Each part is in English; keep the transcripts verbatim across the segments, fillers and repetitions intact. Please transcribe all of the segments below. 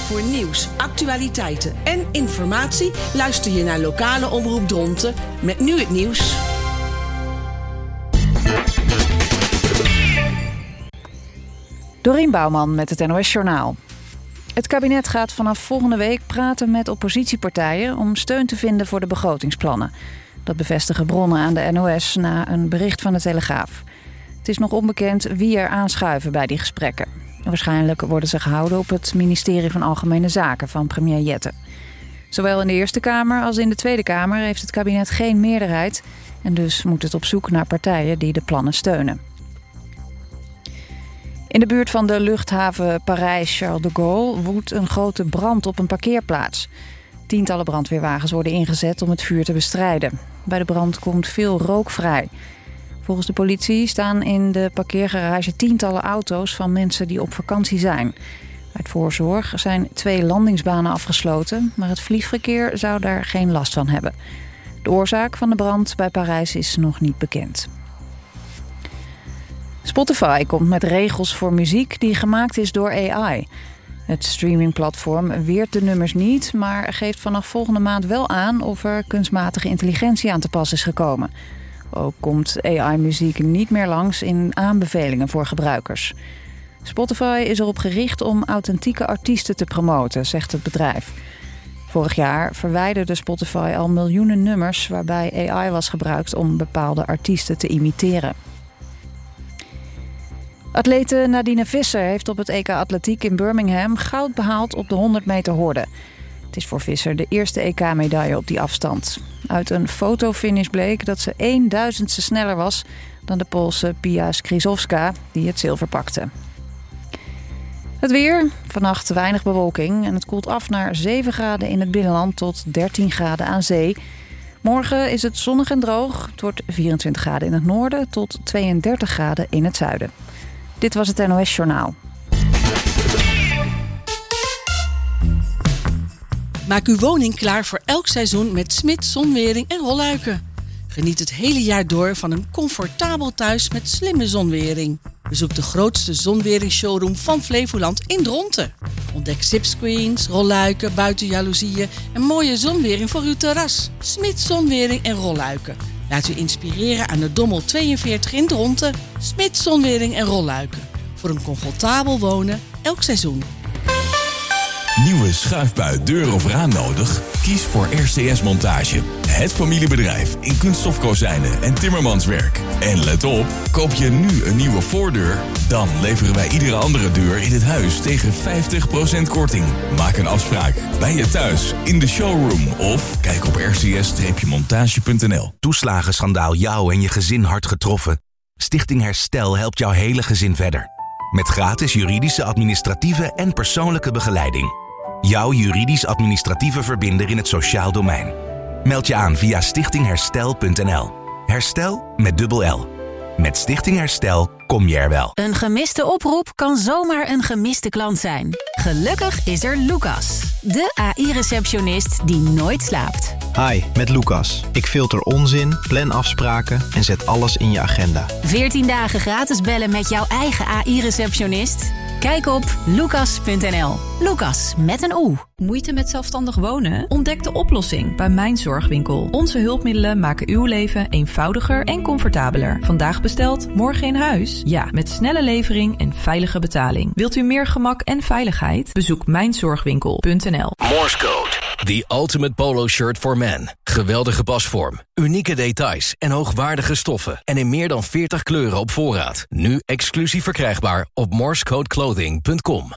Voor nieuws, actualiteiten en informatie luister je naar lokale omroep Dronten met nu het nieuws. Dorien Bouwman met het N O S-journaal. Het kabinet gaat vanaf volgende week praten met oppositiepartijen om steun te vinden voor de begrotingsplannen. Dat bevestigen bronnen aan de N O S na een bericht van de Telegraaf. Het is nog onbekend wie er aanschuiven bij die gesprekken. Waarschijnlijk worden ze gehouden op het ministerie van Algemene Zaken van premier Jette. Zowel in de Eerste Kamer als in de Tweede Kamer heeft het kabinet geen meerderheid en dus moet het op zoek naar partijen die de plannen steunen. In de buurt van de luchthaven Parijs-Charles de Gaulle woedt een grote brand op een parkeerplaats. Tientallen brandweerwagens worden ingezet om het vuur te bestrijden. Bij de brand komt veel rook vrij. Volgens de politie staan in de parkeergarage tientallen auto's van mensen die op vakantie zijn. Uit voorzorg zijn twee landingsbanen afgesloten, maar het vliegverkeer zou daar geen last van hebben. De oorzaak van de brand bij Parijs is nog niet bekend. Spotify komt met regels voor muziek die gemaakt is door A I. Het streamingplatform weert de nummers niet, maar geeft vanaf volgende maand wel aan of er kunstmatige intelligentie aan te pas is gekomen. Ook komt A I-muziek niet meer langs in aanbevelingen voor gebruikers. Spotify is erop gericht om authentieke artiesten te promoten, zegt het bedrijf. Vorig jaar verwijderde Spotify al miljoenen nummers waarbij A I was gebruikt om bepaalde artiesten te imiteren. Atlete Nadine Visser heeft op het E K Atletiek in Birmingham goud behaald op de honderd meter horde. Het is voor Visser de eerste E K-medaille op die afstand. Uit een fotofinish bleek dat ze één duizendste sneller was dan de Poolse Pia Skrzydłowska, die het zilver pakte. Het weer, vannacht weinig bewolking en het koelt af naar zeven graden in het binnenland tot dertien graden aan zee. Morgen is het zonnig en droog. Het wordt vierentwintig graden in het noorden tot tweeëndertig graden in het zuiden. Dit was het N O S-journaal. Maak uw woning klaar voor elk seizoen met Smit Zonwering en Rolluiken. Geniet het hele jaar door van een comfortabel thuis met slimme zonwering. Bezoek de grootste zonwering-showroom van Flevoland in Dronten. Ontdek zipscreens, rolluiken, buitenjaloezieën en mooie zonwering voor uw terras. Smit Zonwering en Rolluiken. Laat u inspireren aan de Dommel tweeënveertig in Dronten. Smit Zonwering en Rolluiken. Voor een comfortabel wonen elk seizoen. Nieuwe schuifbui, deur of raam nodig? Kies voor R C S Montage. Het familiebedrijf in kunststofkozijnen en timmermanswerk. En let op, koop je nu een nieuwe voordeur, dan leveren wij iedere andere deur in het huis tegen vijftig procent korting. Maak een afspraak bij je thuis, in de showroom of kijk op r c s montage punt n l. Toeslagenschandaal jou en je gezin hard getroffen? Stichting Herstel helpt jouw hele gezin verder. Met gratis juridische, administratieve en persoonlijke begeleiding. Jouw juridisch-administratieve verbinder in het sociaal domein. Meld je aan via stichting herstel punt n l. Herstel met dubbel L. Met Stichting Herstel kom je er wel. Een gemiste oproep kan zomaar een gemiste klant zijn. Gelukkig is er Lucas, de A I-receptionist die nooit slaapt. Hi, met Lucas. Ik filter onzin, plan afspraken en zet alles in je agenda. veertien dagen gratis bellen met jouw eigen A I-receptionist? Kijk op lucas punt n l. Lucas met een O. Moeite met zelfstandig wonen? Ontdek de oplossing bij Mijn Zorgwinkel. Onze hulpmiddelen maken uw leven eenvoudiger en comfortabeler. Vandaag besteld, morgen in huis? Ja, met snelle levering en veilige betaling. Wilt u meer gemak en veiligheid? Bezoek mijn zorgwinkel punt n l. Morse Code. The ultimate polo shirt for men. Geweldige pasvorm, unieke details en hoogwaardige stoffen. En in meer dan veertig kleuren op voorraad. Nu exclusief verkrijgbaar op morsecodeclothing punt com.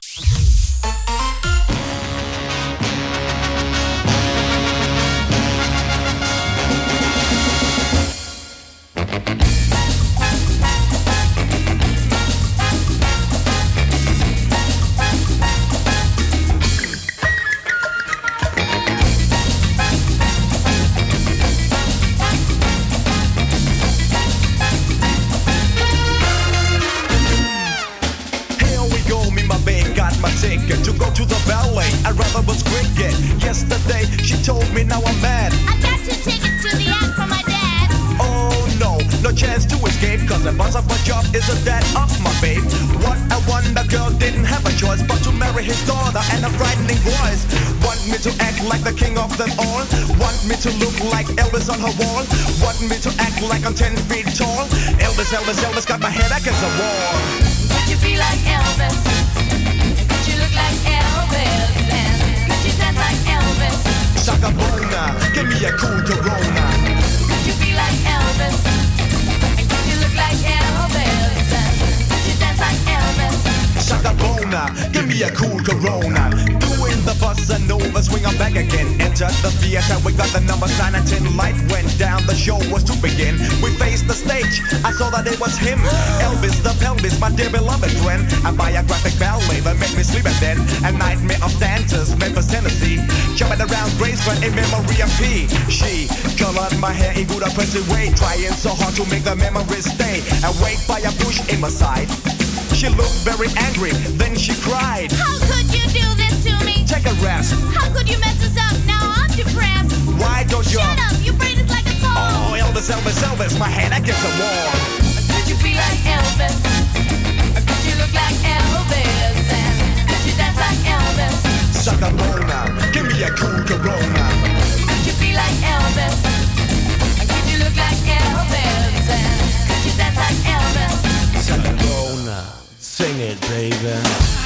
was but to marry his daughter and a frightening voice. Want me to act like the king of them all? Want me to look like Elvis on her wall? Want me to act like I'm ten feet tall? Elvis, Elvis, Elvis got my head against the wall. Could you be like Elvis? Could you look like Elvis? And could you dance like Elvis? Shaka Bona, give me a cool Corona. Could you be like Elvis? And could you look like Elvis? And could you dance like Elvis? Shaka Bona, give me a cool Corona. Doing the bossa nova, swing on back again. Entered the theater, we got the numbers nine and ten. Light went down, the show was to begin. We faced the stage, I saw that it was him. Elvis the pelvis, my dear beloved friend. A biographic ballet that made me sleep at then. A nightmare of dancers, Memphis, Tennessee. Jumping around Graceland in memory of P. She colored my hair in good oppressive way, trying so hard to make the memories stay. Awake by a push in my side. She looked very angry, then she cried. How could you do this to me? Take a rest. How could you mess us up? Now I'm depressed. Why don't you? Shut up, your brain is like a phone. Oh, Elvis, Elvis, Elvis, my head against the wall. Could you be like Elvis? Could you look like Elvis? And could you dance like Elvis? Shaka Bona, give me a cool Corona. Could you be like Elvis? Could you look like Elvis? And could you dance like Elvis? Shaka Bona, sing it, baby.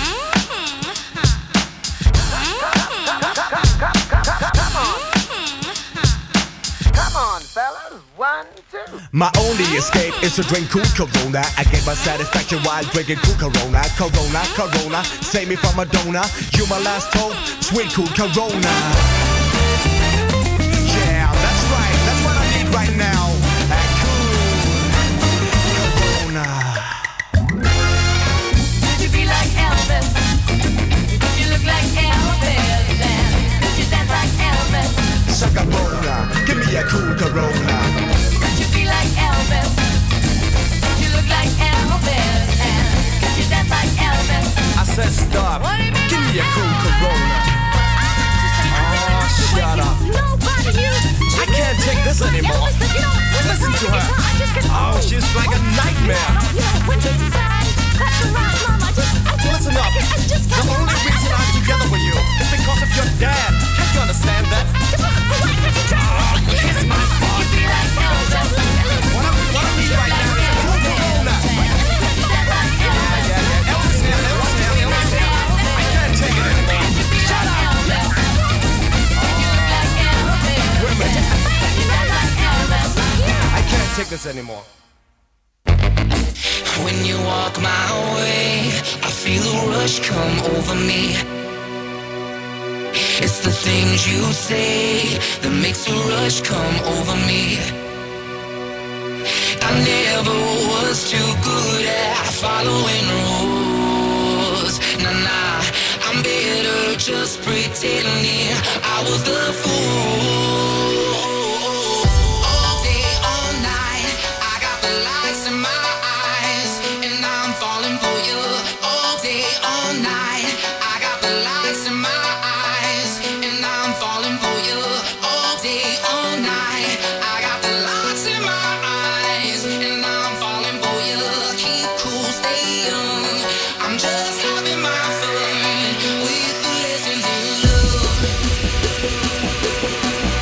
My only escape is to drink cool Corona. I get my satisfaction while drinking cool Corona. Corona, Corona, save me from Madonna. You my last hope, sweet cool Corona. Yeah, that's right, that's what I need right now. And cool Corona. Could you be like Elvis? Could you look like Elvis? And could you dance like Elvis? Shaka Bona, give me a cool Corona. Could you be like Elvis? Could you look like Elvis? And could you dance like Elvis? I said stop, give me a cool Corona. Oh, shut up. I can't take this anymore. Listen to her. Oh, she's like a nightmare. Listen up. The only reason I'm together with you is because of your dad. Can't you understand that? Oh, kiss my butt. What I, what I need right now is a cool Corona. Yeah, yeah, yeah. Elvis here, Elvis here, Elvis here. I can't take it anymore. Shut up. Wait a minute. I can't take this anymore. When you walk my way, I feel a rush come over me. It's the things you say that makes a rush come over me. I never was too good at following rules. Nah, nah, I'm better just pretending I was the fool. All day, all night, I got the lights in my eyes, and I'm falling for you. All day, all night, I got the lights in my eyes, and I'm falling for you. All day, all night, I got the lights in my eyes, and I'm falling for you. Keep cool, stay young. I'm just having my fun with the lessons in love.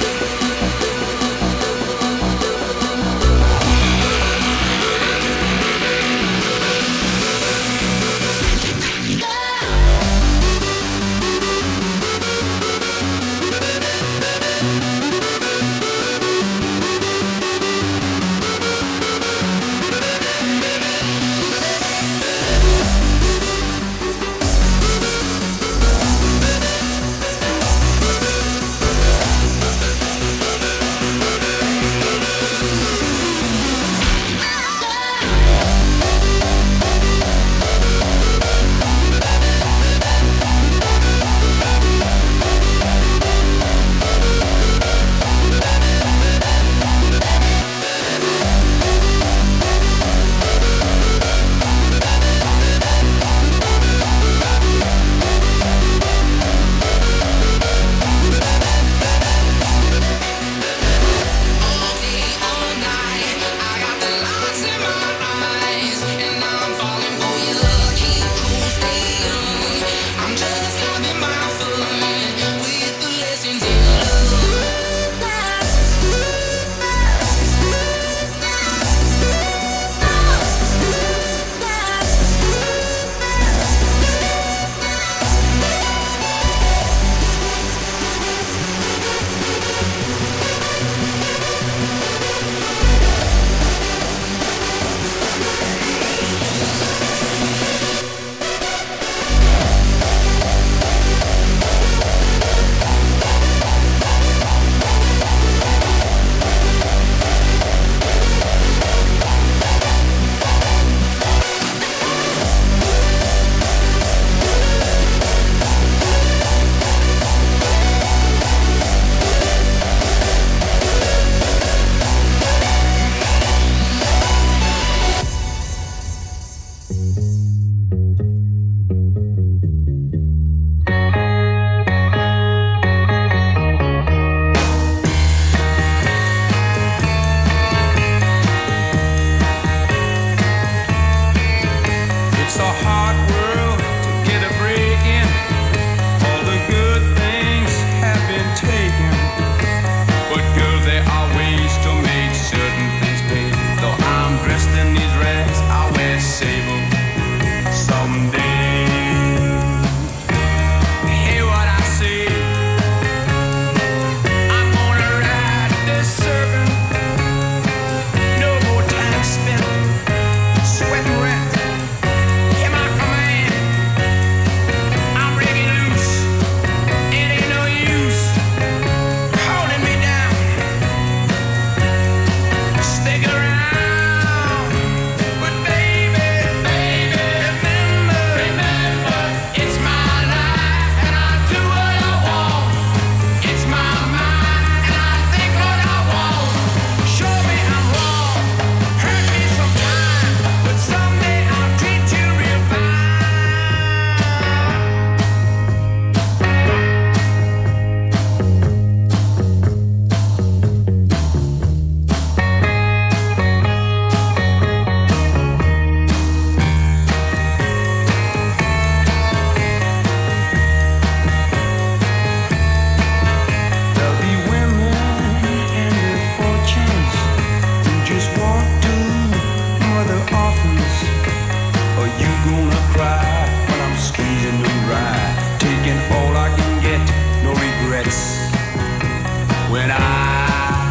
when I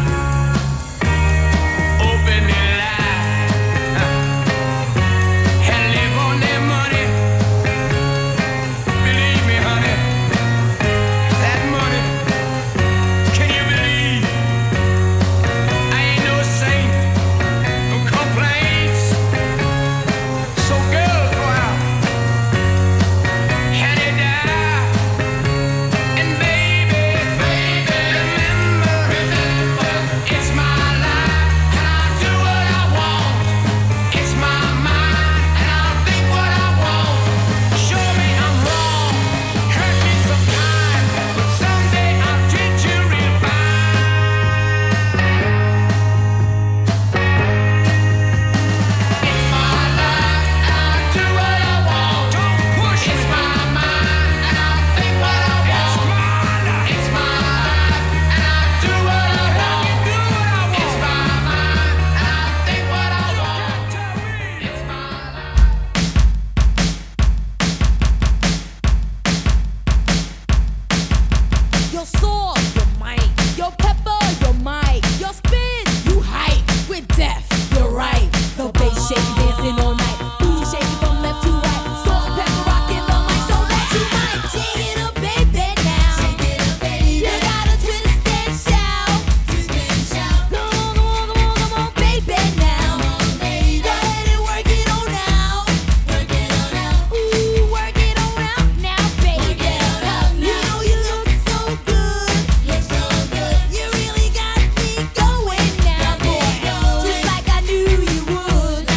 open the line and live on their money. Believe me, honey, that money, can you believe? I ain't no saint, no complaints. So girls go out and they die. And baby, baby, remember, remember, it's my life and I do what I want. It's my mind and I'll think what I want. Show me I'm wrong, hurt me sometime, but someday I'll treat you real fine. It's my life and I'll do what I want. Don't push me. It's my mind and I'll think what I want. It's my life and I'll do what I want. It's my mind and I'll think what I want. It's my You're soft, you're might. You're pepper, you're might. You're spin, you hype. We're deaf, you're right. The bass shake dancing all night. Booty shaking from left to right. Salt and pepper rocking the mic so that you might shake it up, baby, now. You gotta twist and shout. Come on, come on, come on, come on, baby, now. Go ahead and work it on out. Ooh, work it on out now, baby. You know you look so good. You really got me going now, boy. Just like I knew you would.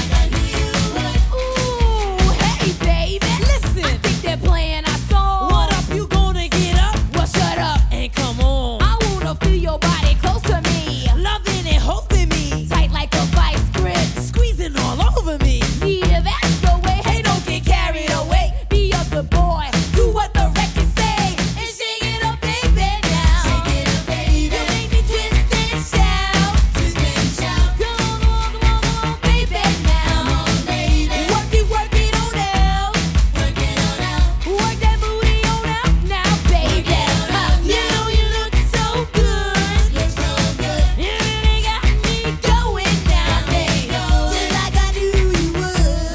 Ooh, hey, baby, listen. I think they're playing our song. What up, you gonna get up? Well, shut up and come on. I wanna feel your body close to me, loving and holding me tight like a vice grip, squeezing all over me. Yeah, that's the way. Hey, don't get carried away. Be a good boy, do what the records say, and shake it up, baby, now. You make me twist and shout. Come on, come on, come on, come on, baby, now. Work it, work it on out. Work that booty on out now, baby. You know you look so good. You really got me going now, baby. Just like I knew you would.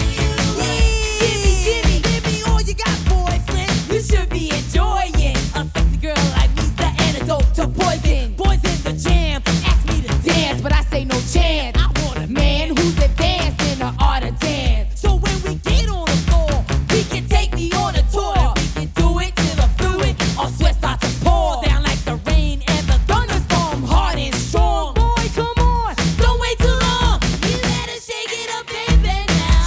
Give me, give me, give me all you got, boyfriend. You should be enjoying. A sexy girl like me's the antidote to poison. Boys in the jam ask me to dance, but I say no chance. I want a man who's advanced in the art of dance. So when we get on the floor, we can take me on a tour. We can do it till the fluid or sweat starts to pour down like the rain and the thunderstorm, hard and strong. Boy, come on, don't wait too long. You better shake it up, baby, now.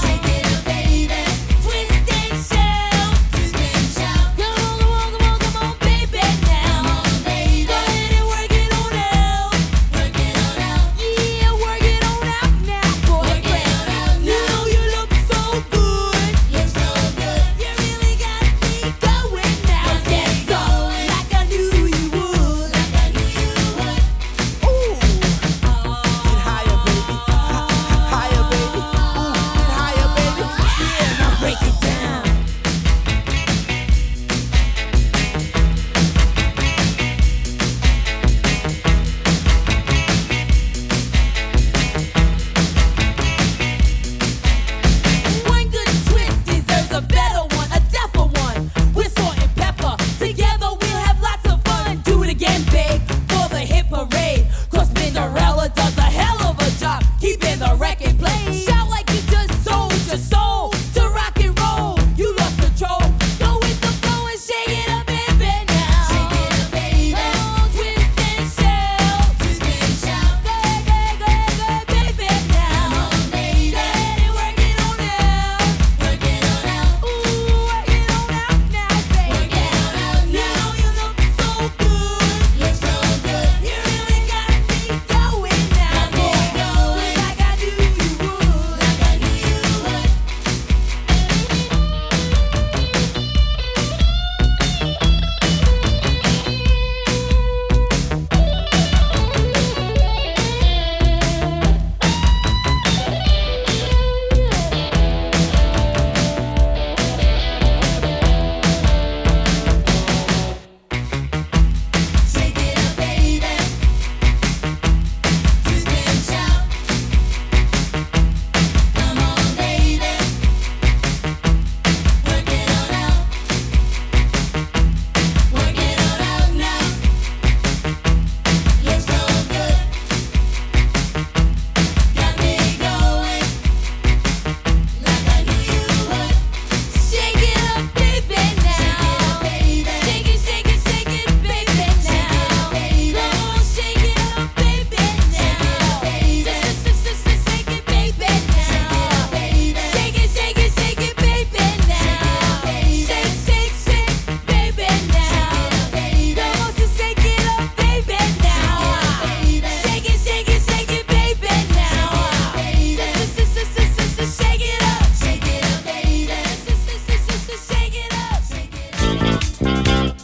Twist and shout. Come on, come on, come on, come on, baby, now. Go ahead and work it on out. Yeah, work it on out now, boyfriend. You know you look so good. You really got me going now. Yes, so like I knew you would. Ooh. Get higher, baby. Higher, baby. Ooh, get higher, baby. Yeah, Now break it down. One good twist deserves a better one, a deafer one. We're salt and pepper. Together we'll have lots of fun. Do it again, babe, for the hit parade. Cause Cinderella does a hell of a job keeping the record playing. Shout like you just sold your soul to rock and roll. You lost control. Go with the flow and shake it up, baby, now. Oh, twist and shout. Go ahead, go ahead, go ahead, go ahead, baby, now. Go ahead and work it on out. Ooh, work it on out now, baby. You know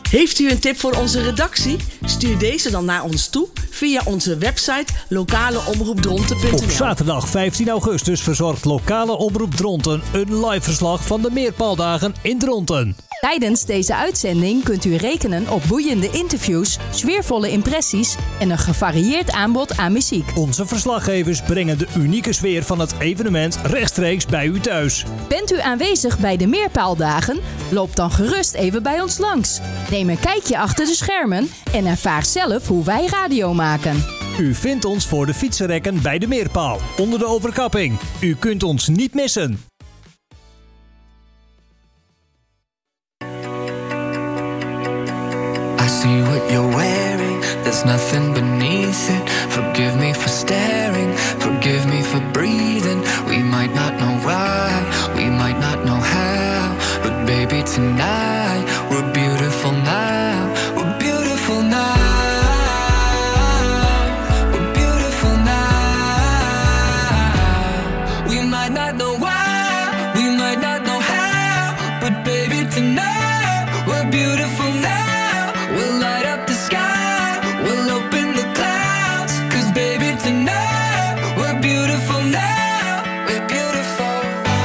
Heeft u een tip voor onze redactie? Stuur deze dan naar ons toe via onze website lokale omroep dronten punt n l. Op zaterdag vijftien augustus verzorgt lokale omroep Dronten een live verslag van de Meerpaaldagen in Dronten. Tijdens deze uitzending kunt u rekenen op boeiende interviews, sfeervolle impressies en een gevarieerd aanbod aan muziek. Onze verslaggevers brengen de unieke sfeer van het evenement rechtstreeks bij u thuis. Bent u aanwezig bij de Meerpaaldagen? Loop dan gerust even bij ons langs. Neem een kijkje achter de schermen en ervaar zelf hoe wij radio maken. U vindt ons voor de fietsenrekken bij de Meerpaal, onder de overkapping. U kunt ons niet missen. See what you're wearing, there's nothing beneath it. Forgive me for staring, forgive me for breathing. We might not know why, we might not know how, but baby tonight, we're beautiful now, we're beautiful now, we're beautiful now. We might not know why, we might not know how, but baby tonight, we're beautiful now. We'll light up the sky, we'll open the clouds, 'cause baby tonight, we're beautiful now, we're beautiful.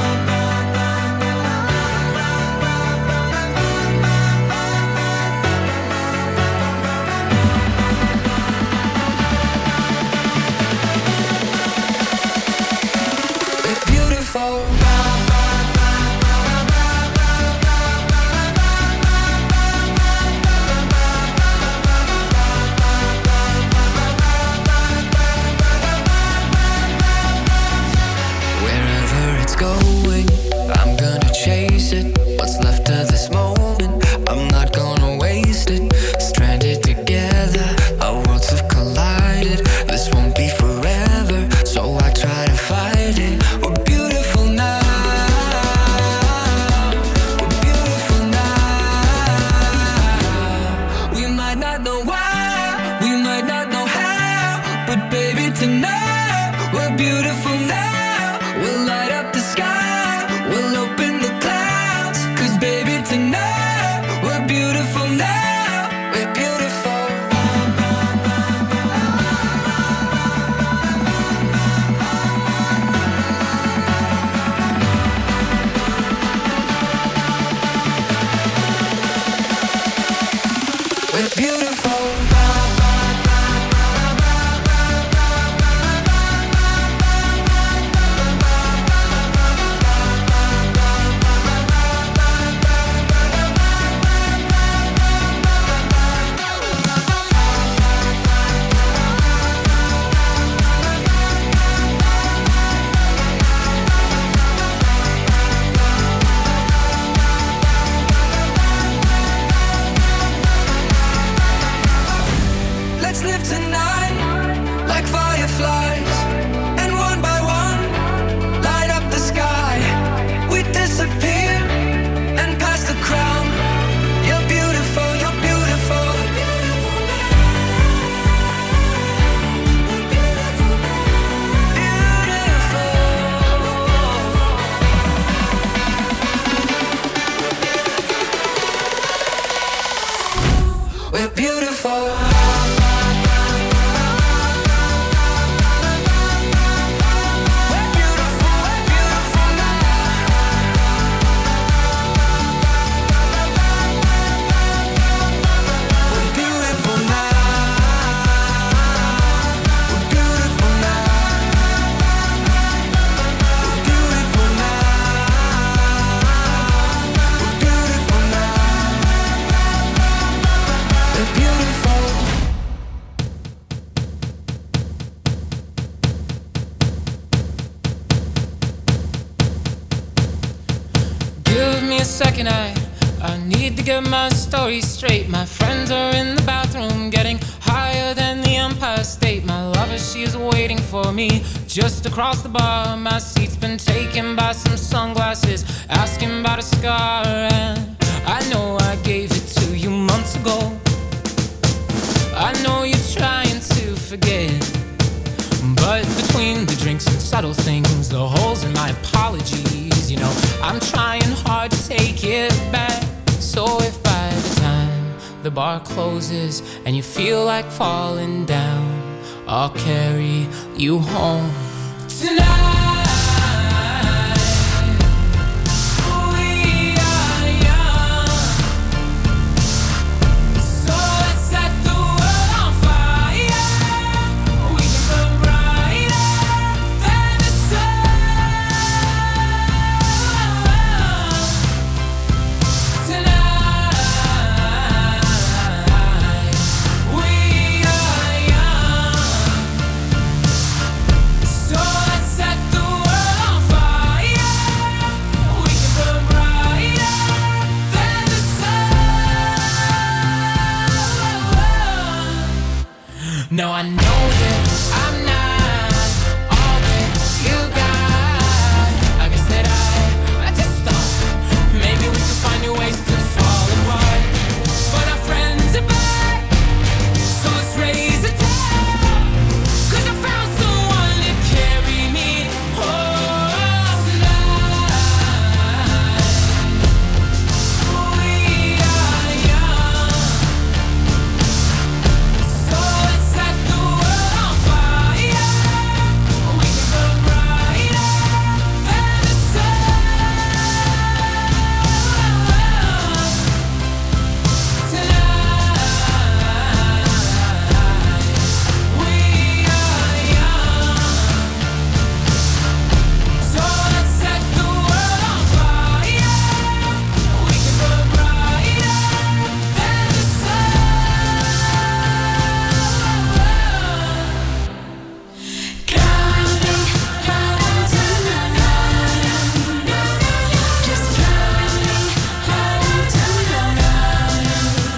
We're beautiful. Going, I'm gonna chase it. What's left of this moment, I'm not gonna waste it. Stranded together, our worlds have collided. This won't be forever, so I try to fight it. We're beautiful now, we're beautiful now. We might not know why, we might not know how, but baby tonight, we're beautiful now. We'll light up the sky, we'll open the clouds, 'cause baby tonight, we're beautiful now, we're beautiful. We're beautiful. Let's live tonight like fireflies, and one by one light up the sky. We disappear and pass the crown. You're beautiful, you're beautiful. Beautiful. We're beautiful. Second, I, I need to get my story straight. My friends are in the bathroom getting higher than the Empire State. My lover, she is waiting for me just across the bar. My seat's been taken by some sunglasses, asking about a scar. And I know I gave it to you months ago. I know you're trying to forget, but between the drinks and subtle things, the holes in my apologies, you know, I'm trying hard to take it back. So if by the time bar closes and you feel like falling down, I'll carry you home tonight. No, I know that I'm not all that you got. I guess that I, I just thought maybe we could find new ways to fall apart. But our friends are back, so let's raise a toast. 'Cause I found someone to carry me home tonight. We are young, so let's set the world on fire. We can burn brighter than the sun tonight. We are young, so let's set the world on fire. We can burn brighter than the sun. Coming home tonight. Just coming home tonight.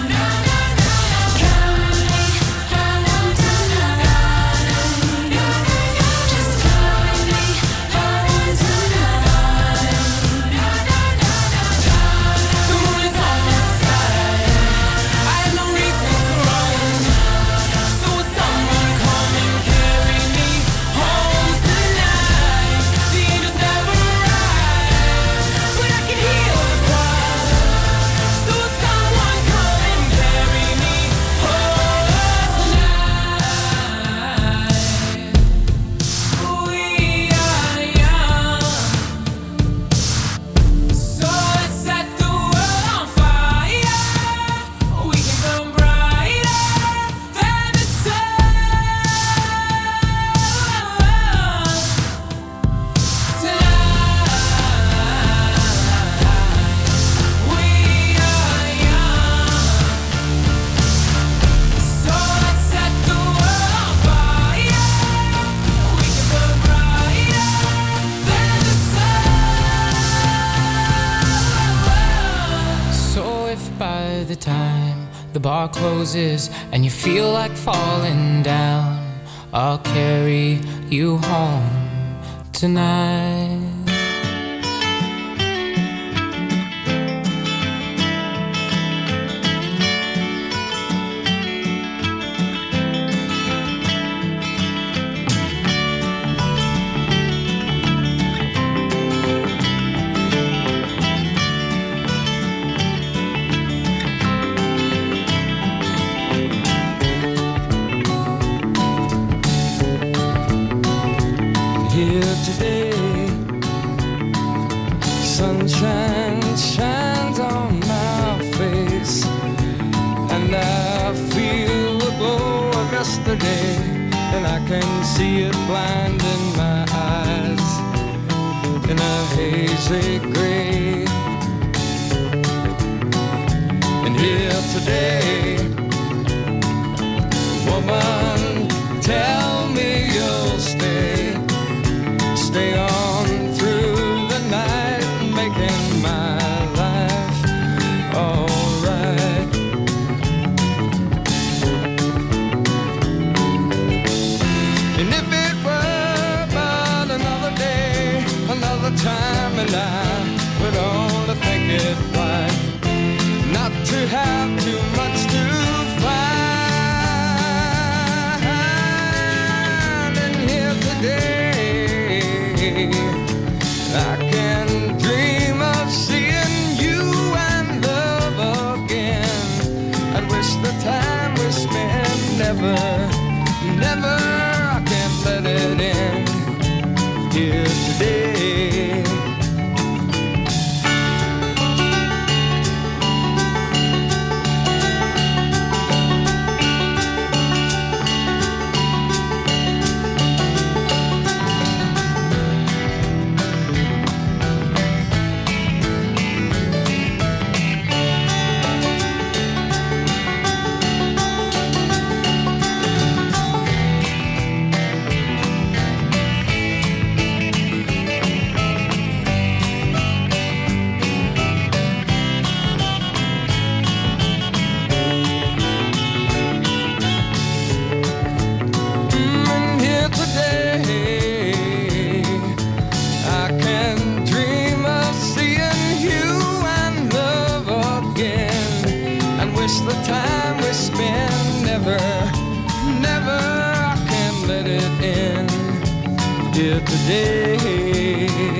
Coming home tonight. Just coming home tonight. The moon is on my side. I have no reason to run. So will someone come and carry me home tonight? The angels never arrive, but I can hear the choir. So will someone come and carry me home tonight? We are young, so let's set the world on fire. We can burn brighter than the sun tonight. We are young, so let's set the world on fire. We can burn brighter than the sun. So if by the time the bar closes and you feel like falling down, I'll carry you home tonight. Here today, sunshine shines on my face, and I feel the glow of yesterday, and I can see it blinding my eyes in a hazy gray. And here today, woman, tell me you'll stay. Stay on through the night, making my life alright. And if it were but another day, another time, and I would only think it right not to have too much to fight. wish the time we spent never, never, I can't let it end here today. Today.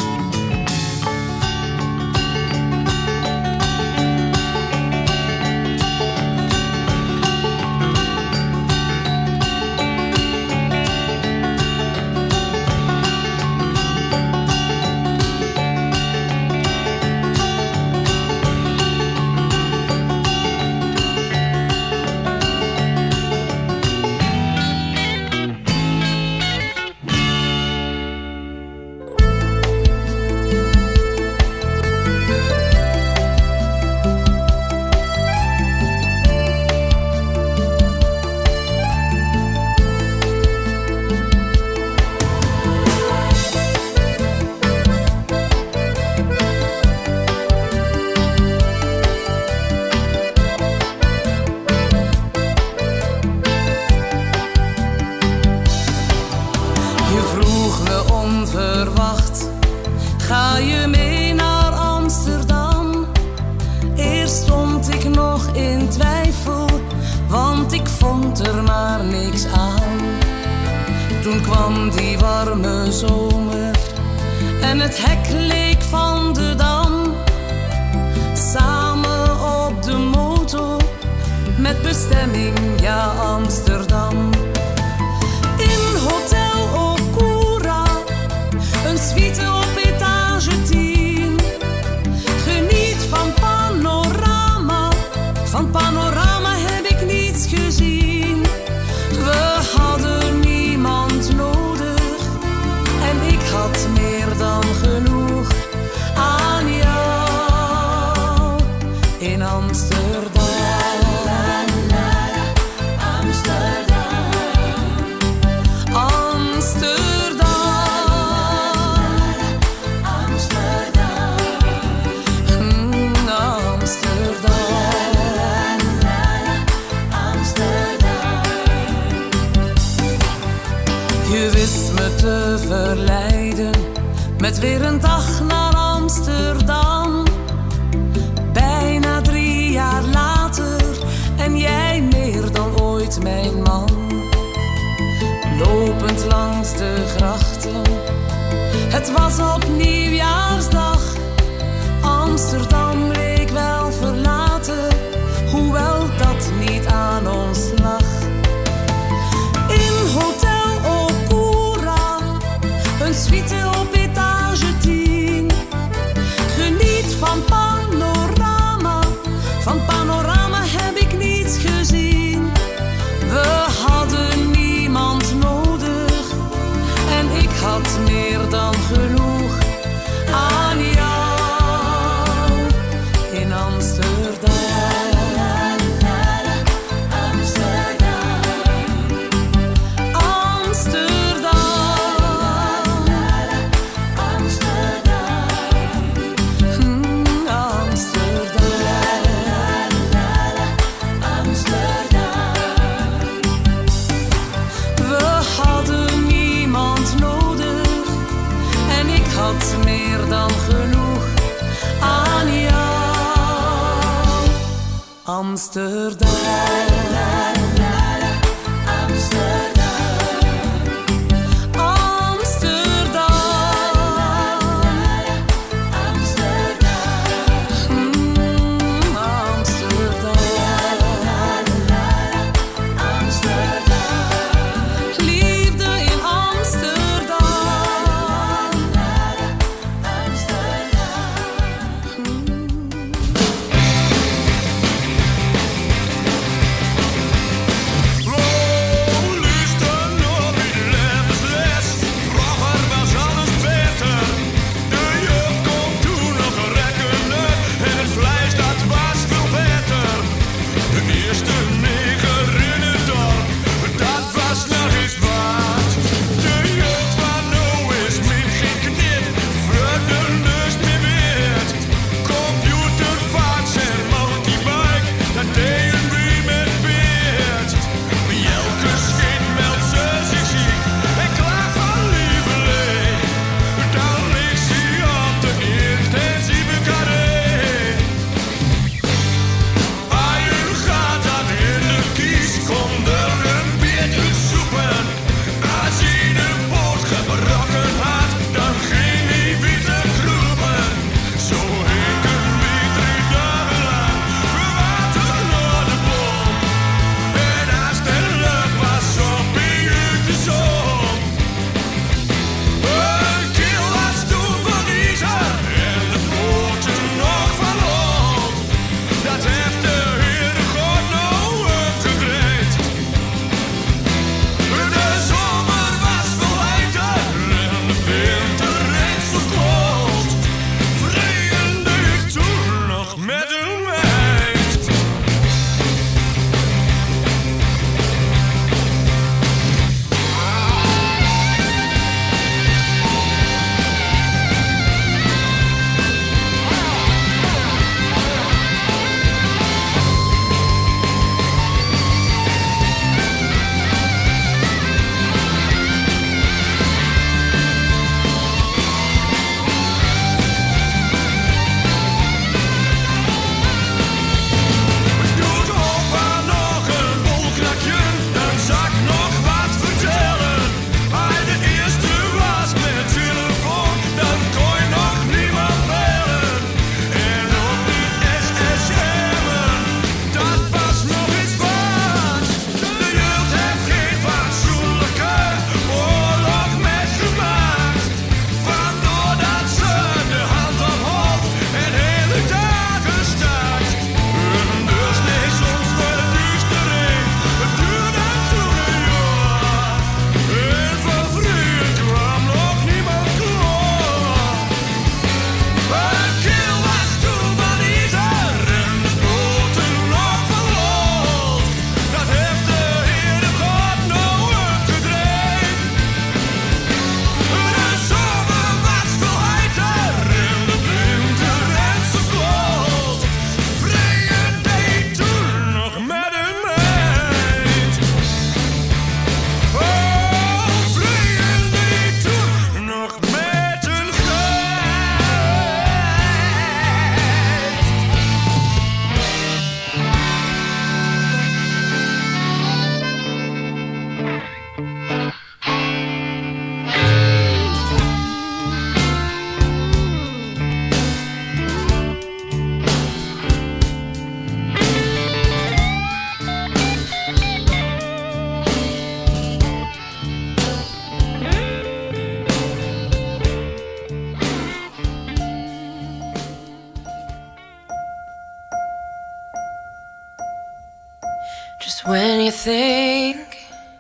Met weer een dag naar Amsterdam. Bijna drie jaar later. En jij meer dan ooit mijn man. Lopend langs de grachten. Het was op nieuwjaarsdag. Amsterdam leek wel verlaten. Hoewel dat niet aan ons lag. In Hotel Okura. Een suite op etage tien. Geniet van panorama. Van panorama heb ik niets gezien. We hadden niemand nodig. En ik had meer dan genoeg aan jou in Amsterdam. Meer dan genoeg aan jou, Amsterdam. Amsterdam. Just when you think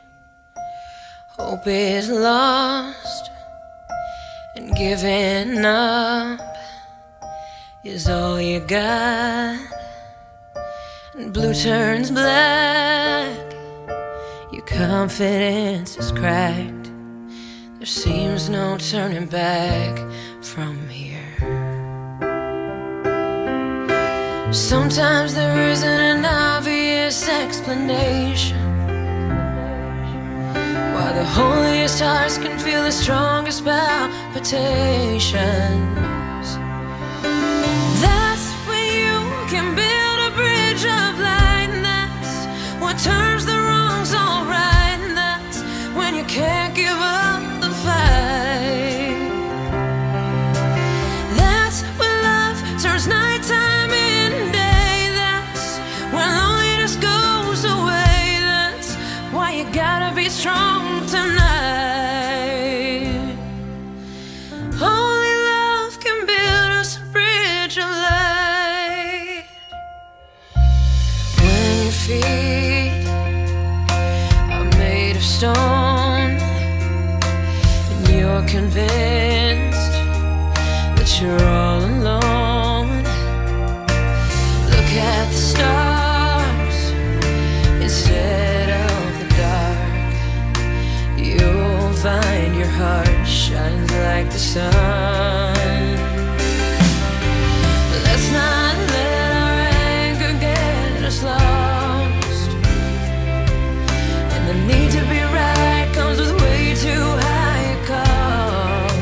hope is lost and giving up is all you got, and blue turns black, your confidence is cracked. There seems no turning back from here. Sometimes there isn't an obvious explanation why the holiest hearts can feel the strongest palpitations. That's when you can build a bridge of light, and that's what turns the wrongs all right, and that's when you can't give up the fight. That's when love turns nighttime in day, that's when loneliness goes away, that's why you gotta be strong tonight. Only love can build us a bridge of light. When your feet are made of stone and you're convinced that you're all alone, look at the stars instead of the dark. You'll find your heart shines like the sun. Let's not let our anger get us lost, and the need to be right comes with way too high a cost.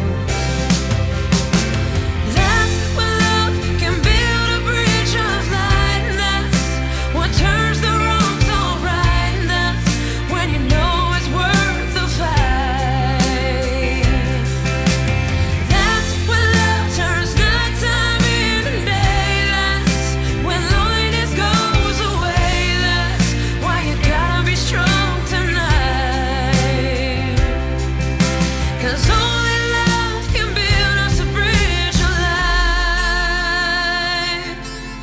That's when love can build a bridge of light, and that's what turns the wrongs all right, and that's when you know it's worth the fight. That's when love turns nighttime into day, that's when loneliness goes away, that's why you gotta be strong tonight. 'Cause only love can build us a bridge of light.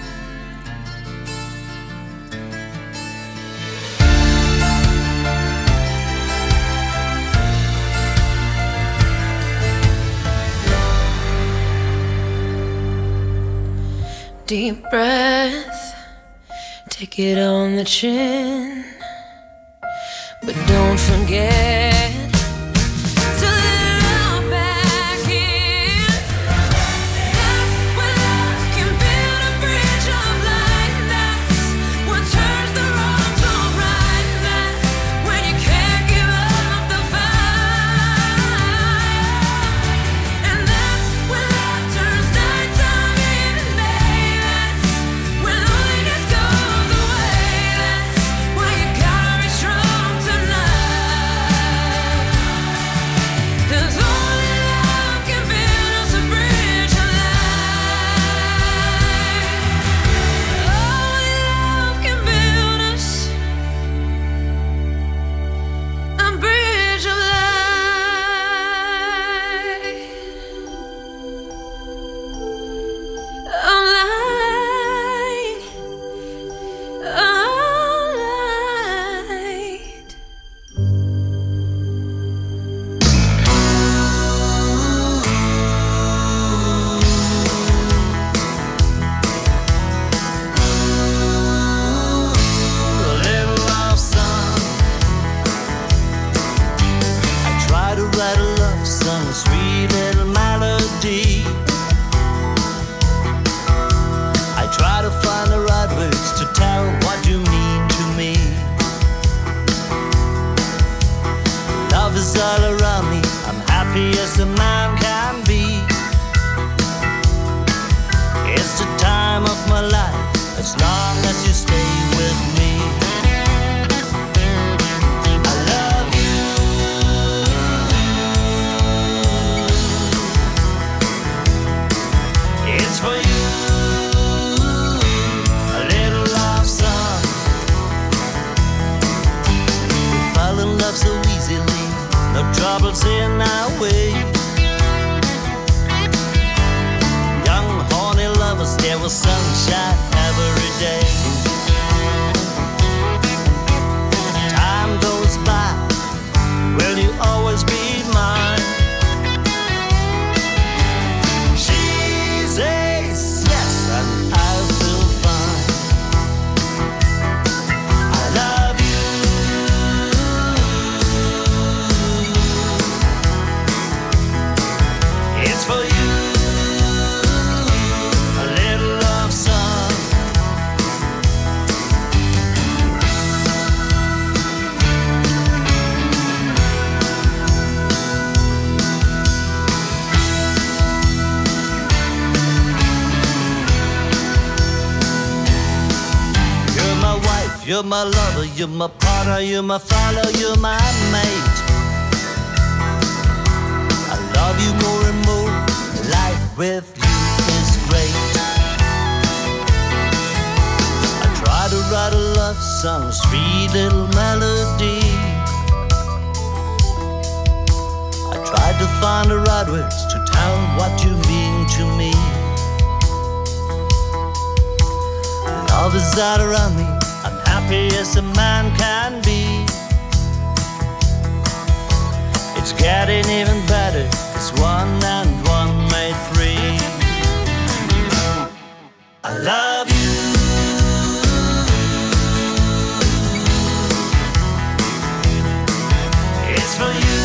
Deep breath, take it on the chin, but don't forget to let love back in. That's when love can build a bridge of light, and that's what turns the wrongs all right, and that's when you can't give up the fight. And that's when love turns nighttime into day, that's when loneliness goes away, that's why you gotta be strong tonight. 'Cause only love can build us a bridge of light. Only love can build us a bridge of light. Of light. Of light. Little love song. I try to write a love song, a sweet little melody. I try to find the right words to tell what you mean to me. Love is all around me, I'm happy as a man can be. It's the time of my life, as long as you stay with me. I love you. It's for you. A little love song. We fall in love so easily, no troubles in our way. Young horny lovers, there was sunshine every day. You're my lover, you're my partner, you're my follow, you're my mate. I love you more and more. Life with you is great. I try to write a love song, a sweet little melody. I tried to find the right words to tell what you mean to me. Love is all around me. I'm happy as a man can be. It's getting even better. It's one and one made three. I love you. It's for you.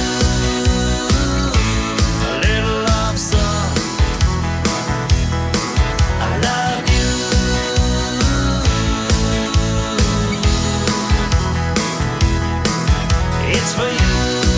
A little love song. I love you. It's for you.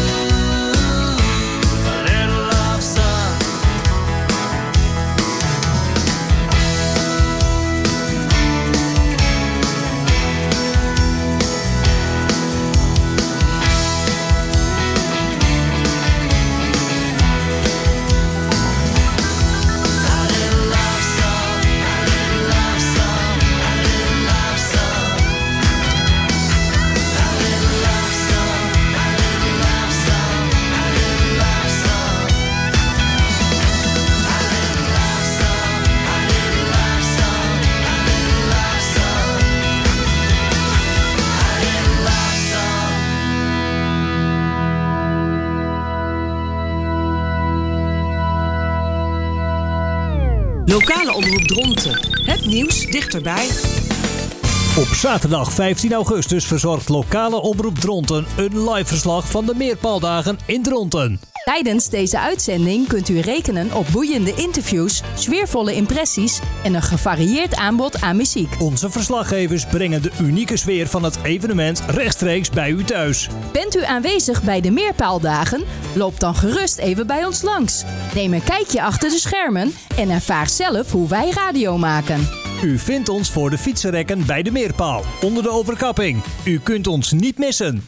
Lokale omroep Dronten. Het nieuws dichterbij. Op zaterdag vijftien augustus verzorgt lokale omroep Dronten een live verslag van de Meerpaaldagen in Dronten. Tijdens deze uitzending kunt u rekenen op boeiende interviews, sfeervolle impressies en een gevarieerd aanbod aan muziek. Onze verslaggevers brengen de unieke sfeer van het evenement rechtstreeks bij u thuis. Bent u aanwezig bij de Meerpaaldagen? Loop dan gerust even bij ons langs. Neem een kijkje achter de schermen en ervaar zelf hoe wij radio maken. U vindt ons voor de fietsenrekken bij de Meerpaal, onder de overkapping. U kunt ons niet missen.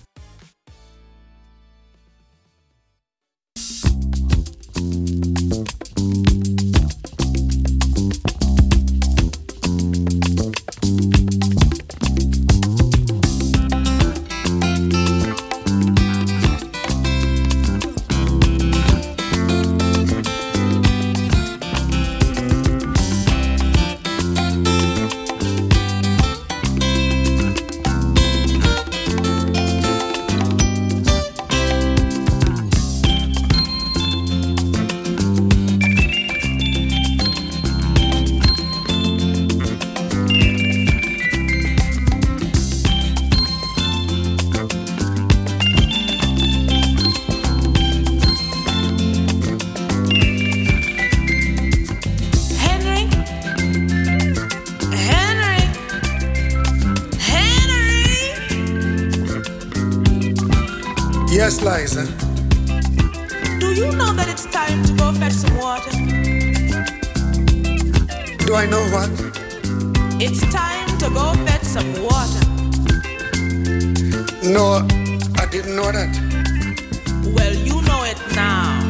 Yes, Liza. Do you know that it's time to go fetch some water? Do I know what? It's time to go fetch some water. No, I didn't know that. Well, you know it now.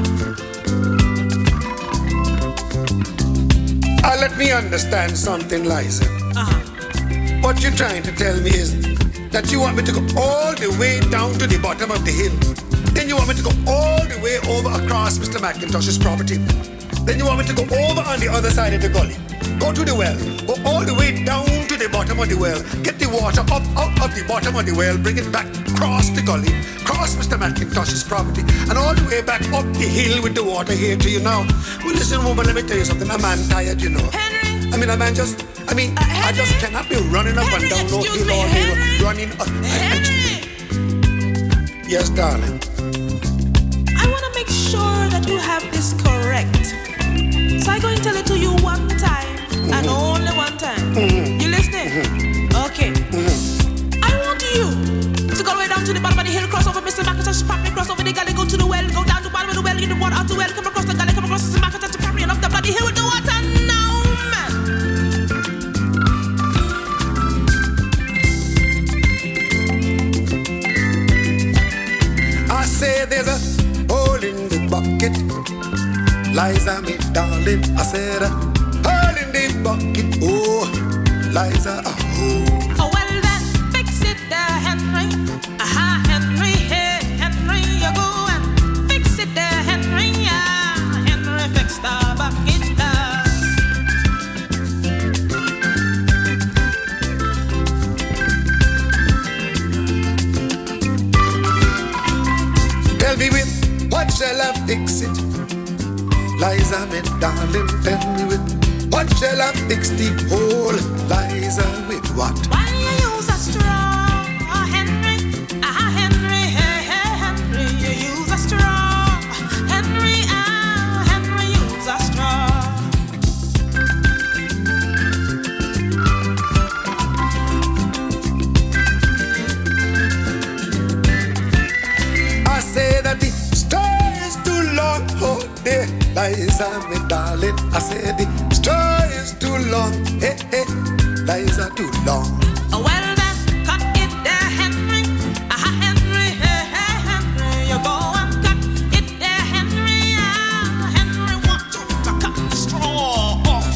Uh, let me understand something, Liza. Uh-huh. What you're trying to tell me is that you want me to go all the way down to the bottom of the hill. Then you want me to go all the way over across Mister McIntosh's property. Then you want me to go over on the other side of the gully. Go to the well. Go all the way down to the bottom of the well. Get the water up out of the bottom of the well. Bring it back across the gully. Cross Mister McIntosh's property. And all the way back up the hill with the water here to you now. Well, listen, woman, let me tell you something. A man tired, you know. Henry! I mean, a man just... I mean, uh, Henry, I just cannot be running up Henry, and down no hill all day. Running up. Henry! Yes, darling. I want to make sure that you have this correct. So I'm going to tell it to you one time, mm-hmm. and only one time. Mm-hmm. You listening? Mm-hmm. Okay. Mm-hmm. I want you to go all the way down to the bottom of the hill, cross over Mister McIntosh's property, cross over the gully, go to the well, go down to the bottom of the well, get the water out the well, come across the gully, come across Mister McIntosh's property, and up the bloody hill with the water. Now, man! Liza, me darling, I said, all in the bucket, oh, Liza, oh. Oh, well then, fix it there, Henry. Aha, Henry, hey, Henry, you go and fix it there, Henry. Yeah, Henry, fix the bucket there. Tell me with what shall I fix it? Liza, me darling, tell me with what shall I fix the hole? Liza, with what? Why you use a straw, Henry? Ah, Henry, hey, hey, Henry, you use a straw. Henry, ah, Henry, use a straw. I say that the story is too long, oh dear. Liza, me darling, I say the story is too long, hey, hey, Liza, too long. Oh, well then, cut it there, Henry. Ah, Henry, hey, hey, Henry, you go and cut it there, Henry. Ah, Henry, want you to cut the straw off.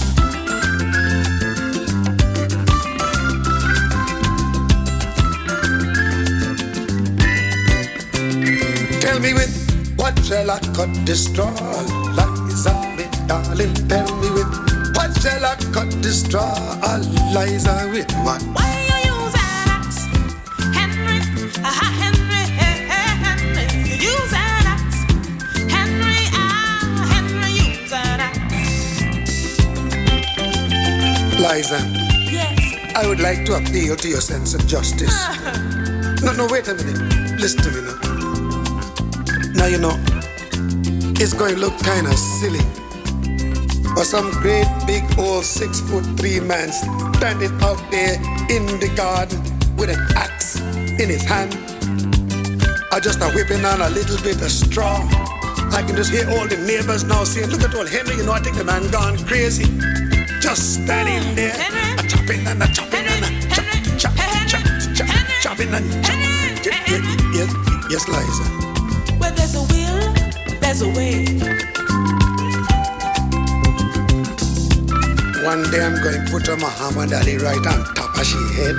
Tell me with what shall I cut the straw? Liza, me darling, tell me with what shall I cut the straw? Liza, with what? Why you use an axe, Henry? Ah, Henry, hey, hey, Henry, you use an axe. Henry, ah, Henry, use an axe. Liza, Yes. I would like to appeal to your sense of justice. No, no, wait a minute. Listen to me now. Now, you know, it's going to look kind of silly for some great big old six foot three man standing out there in the garden with an axe in his hand, or just a whipping on a little bit of straw. I can just hear all the neighbors now saying, look at old Henry, you know, I think the man gone crazy. Just standing there, a chopping and a chopping and a chop, chop, chop, chop, chopping and chopping. Yes, yes, Liza. Where there's a will, there's a way. One day I'm going to put a Muhammad Ali right on top of she head.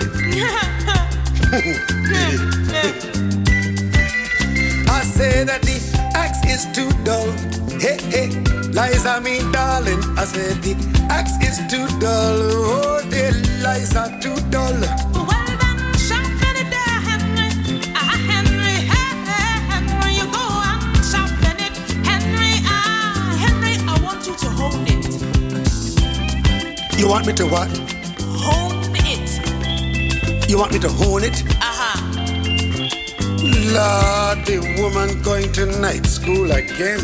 I say that the axe is too dull. Hey, hey, Liza, me darling. I said the axe is too dull. Oh, dear Liza, too dull. Well then, sharpen it there, Henry. Ah, Henry, hey, hey, Henry, you go and sharpen it. Henry, ah, Henry, I want you to hold it. You want me to what? Hone it. You want me to hone it? Uh-huh. Lord, the woman going to night school again.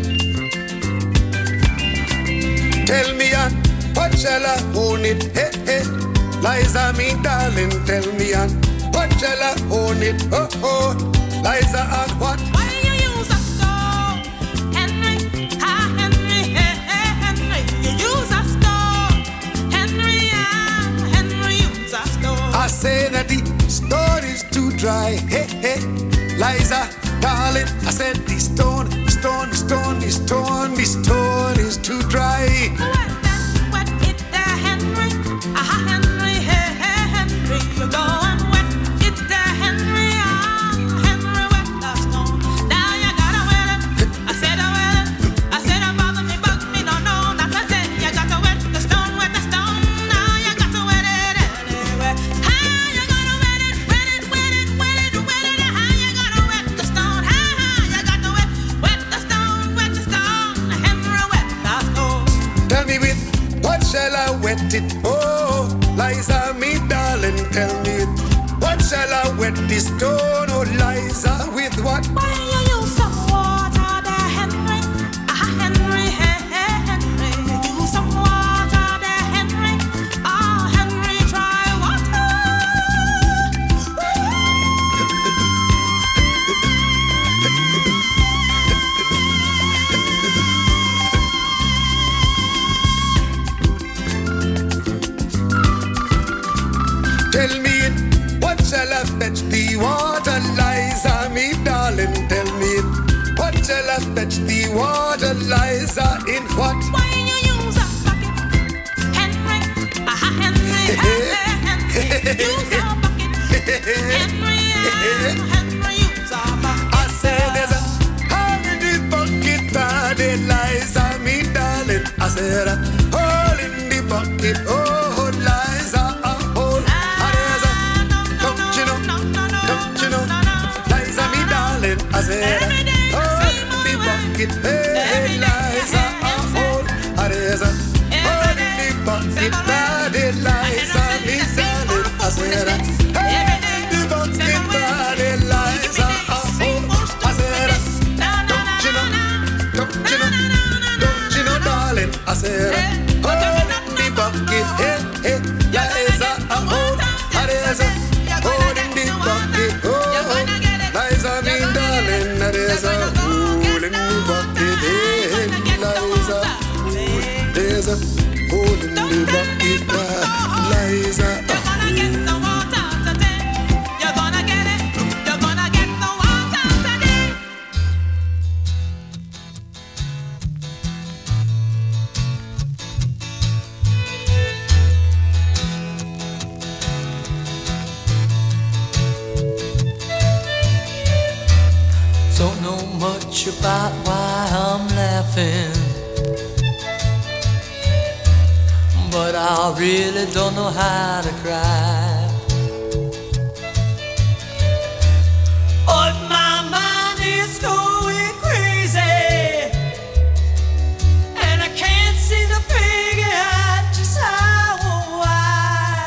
Tell me on what shall I hone it? Hey, hey, Liza, me darling, tell me on what shall I hone it? Oh, oh, Liza, on what? Why you use a stone, Henry? Ah, Henry, hey, hey, Henry, you use a stone. Henry, ah, Henry, use a stone. I say that the stone is too dry. Hey, hey, Liza, darling, I said the stone, stone, stone, the stone, the stone is too dry. Wet that, wet it there, Henry. Ah, Henry, hey, hey, Henry, you go and wet it there, Henry. Ah, Henry, wet the stone. Now you gotta wet it. I said I wet it. I said I bother me, bug me, no, no, not a thing. You gotta wet the stone, wet the stone. Now you gotta wet it anyway. Ah, you gotta wet it, wet it, wet it, wet it, wet it. Ah, you gotta wet the stone. Ah, you gotta wet, wet the stone, wet the stone. Henry, wet the stone. Tell me with what shall I wet it? Oh, Liza, me darling, tell me with what shall I wet this stone? Oh, Liza, with what? Why you use some water there, Henry? Ah, Henry, hey, hey, Henry, you use some water there, Henry. Ah, Henry, try water. Tell me in what shall I fetch the water, Liza, me darling, tell me in what shall I fetch the water, Liza, in I said there's a hole in the bucket, but it lies on me, darling. I said a hole in the bucket, oh, lies a hole. And there's a, don't you know, don't you know, lies on me, darling. I said a hole in the bucket, hey, lies a hole. And there's a hole in the bucket, but it lies on me, darling. I said a hole in the bucket, but it lies a hole. I said, don't you know, don't you know, don't you know, darling. I said, hole in the bucket, hey, hey, lies a hole. And there's a hole in the bucket, oh, lies a me, darling. And there's a hole in the bucket, hey, lies a hole. There's a hole in the bucket, uh, lies a hole. Don't know much about why I'm laughing, but I really don't know how to cry. But my mind is going crazy, and I can't seem to figure out just how or why.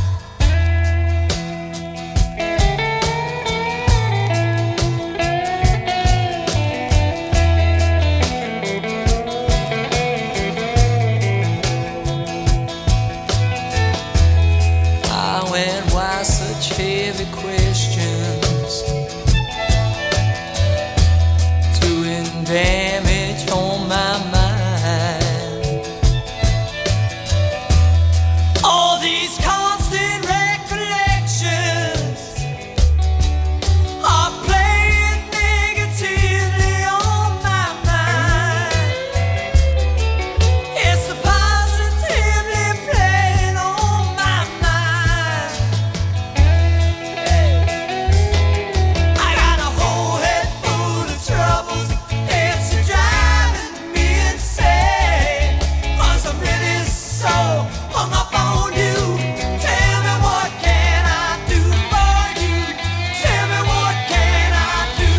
How and why such heavy questions, doing damage on my mind. All these constant recollections are playing negatively on my mind. It's positively playing on my mind. I got a whole head full of troubles. It's driving me insane, 'cause I'm really so hung up on you. Tell me, what can I do for you? Tell me, what can I do?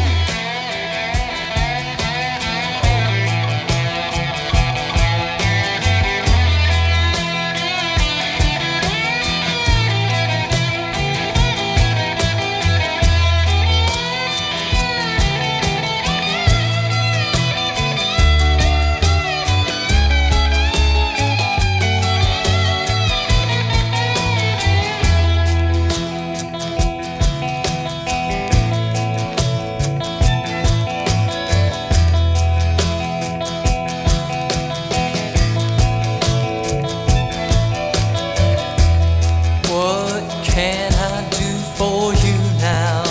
What can I do for you now?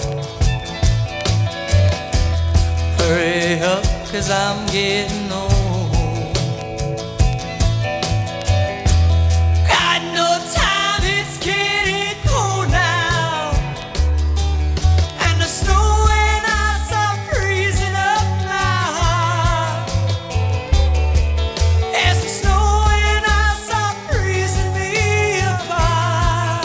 Hurry up, 'cause I'm getting old. Got no time, it's getting cold now, and the snow and ice are freezing up now. Yes, the snow and ice are freezing me apart.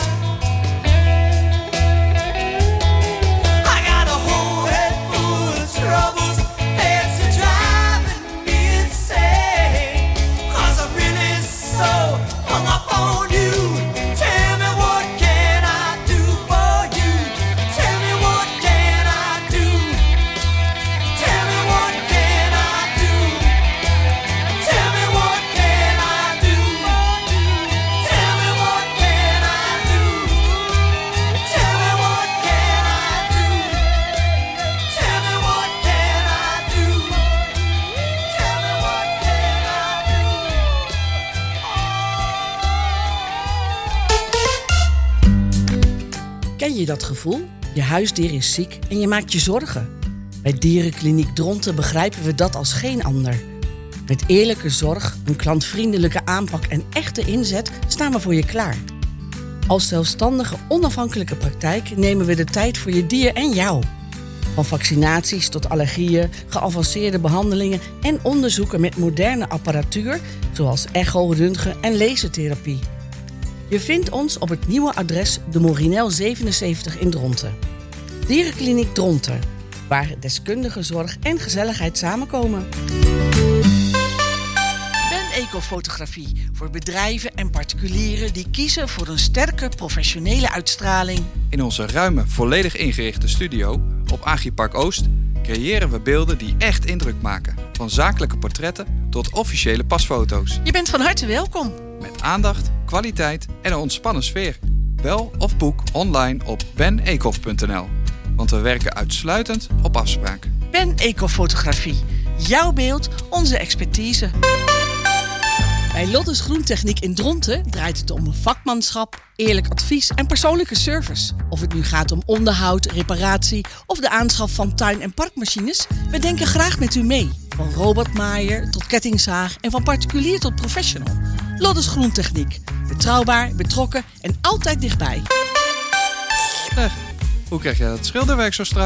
I got a whole head full of troubles. It's driving me insane, 'cause I'm really so hung up on you. Tell me, what can I do for you? Tell me, what can I do? Tell me, what can I do? Tell me, what can I do? Tell me, what can I do? Tell me, what can I do? Tell me, what can I do? Tell me, what can I do? Ken je dat gevoel? Je huisdier is ziek en je maakt je zorgen. Bij Dierenkliniek Dronten begrijpen we dat als geen ander. Met eerlijke zorg, een klantvriendelijke aanpak en echte inzet staan we voor je klaar. Als zelfstandige, onafhankelijke praktijk nemen we de tijd voor je dier en jou. Van vaccinaties tot allergieën, geavanceerde behandelingen en onderzoeken met moderne apparatuur, zoals echo, röntgen en lasertherapie. Je vindt ons op het nieuwe adres de Morinel zevenenzeventig in Dronten. Dierenkliniek Dronten, waar deskundige zorg en gezelligheid samenkomen. Ben Ecofotografie voor bedrijven en particulieren die kiezen voor een sterke professionele uitstraling. In onze ruime, volledig ingerichte studio op Agripark Oost creëren we beelden die echt indruk maken. Van zakelijke portretten tot officiële pasfoto's. Je bent van harte welkom. Met aandacht, kwaliteit en een ontspannen sfeer. Bel of boek online op ben ecof punt n l. Want we werken uitsluitend op afspraak. Ben Ecofotografie. Jouw beeld, onze expertise. Bij Lottes Groentechniek in Dronten draait het om vakmanschap, eerlijk advies en persoonlijke service. Of het nu gaat om onderhoud, reparatie of de aanschaf van tuin- en parkmachines, we denken graag met u mee. Van robotmaaier tot kettingzaag en van particulier tot professional. Lottes Groentechniek. Betrouwbaar, betrokken en altijd dichtbij. Zeg, hoe krijg jij dat schilderwerk zo strak?